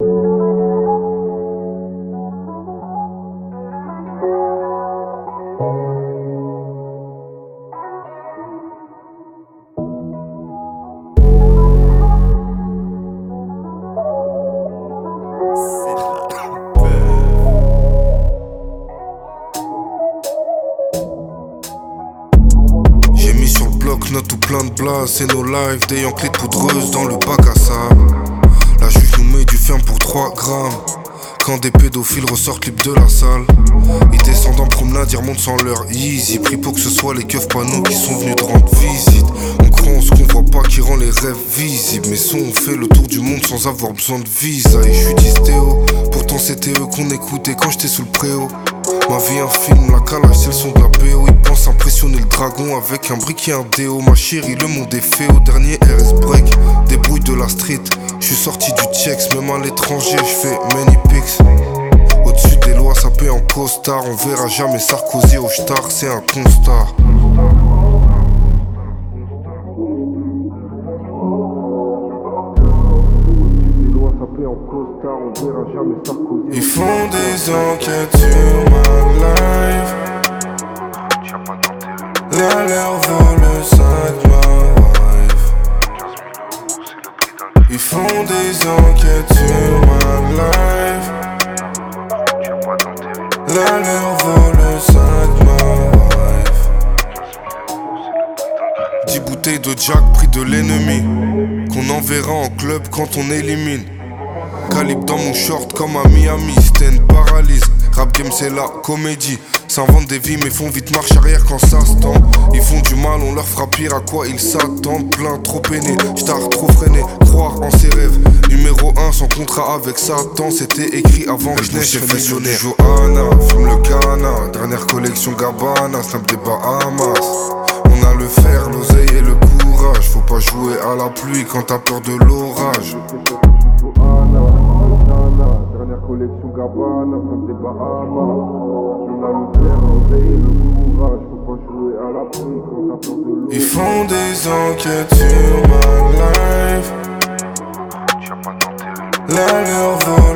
J'ai mis sur le bloc-notes tout plein de blagues et nos lives, des clés de poudreuse dans le bac à sable. La juge nous met du ferme pour 3 grammes. Quand des pédophiles ressortent libres de la salle, ils descendent en promenade, ils remontent sans leur easy. Pris pour que ce soit les keufs pas nous qui sont venus de rendre visite. On croit en ce qu'on voit pas qui rend les rêves visibles. Mais sons ont fait le tour du monde sans avoir besoin de visa. Et je suis distéo, pourtant c'était eux qu'on écoutait quand j'étais sous le préau. Ma vie un film, la calage c'est le son de la BO. Ils pensent impressionner le dragon avec un brick et un déo. Ma chérie, le monde est fait au dernier RS break. Débrouille de la street, je suis sorti du Tchex. Même à l'étranger, je fais many pics. Au-dessus des lois, ça paie en costard. On verra jamais Sarkozy au star, c'est un constat. Ils font des enquêtes sur ma life. Là leur vole sac ma wife. Ils font des enquêtes sur ma life. Là leur vole sac ma wife. 10 bouteilles de Jack pris de l'ennemi, qu'on enverra en club quand on élimine. Calibre dans mon short comme à Miami, c'était une paralyse. Rap game c'est la comédie. S'inventent des vies mais font vite marche arrière quand ça se tend. Ils font du mal, on leur fera pire, à quoi ils s'attendent. Plein trop peiné, j't'arre trop freiné. Croire en ses rêves, numéro 1 sans contrat avec Satan. C'était écrit avant que je naisse, je millionnaire. Johanna, fume le cana, dernière collection Gabbana, snap des Bahamas. On a le fer, l'oseille et le courage. Faut pas jouer à la pluie quand t'as peur de l'orage. Dernière collection Gabbana, ça des Bahamas. On a le fer, l'oseille et le courage. Faut pas jouer à la pluie quand t'as peur de l'orage. Ils font des enquêtes sur ma life. Là leur vol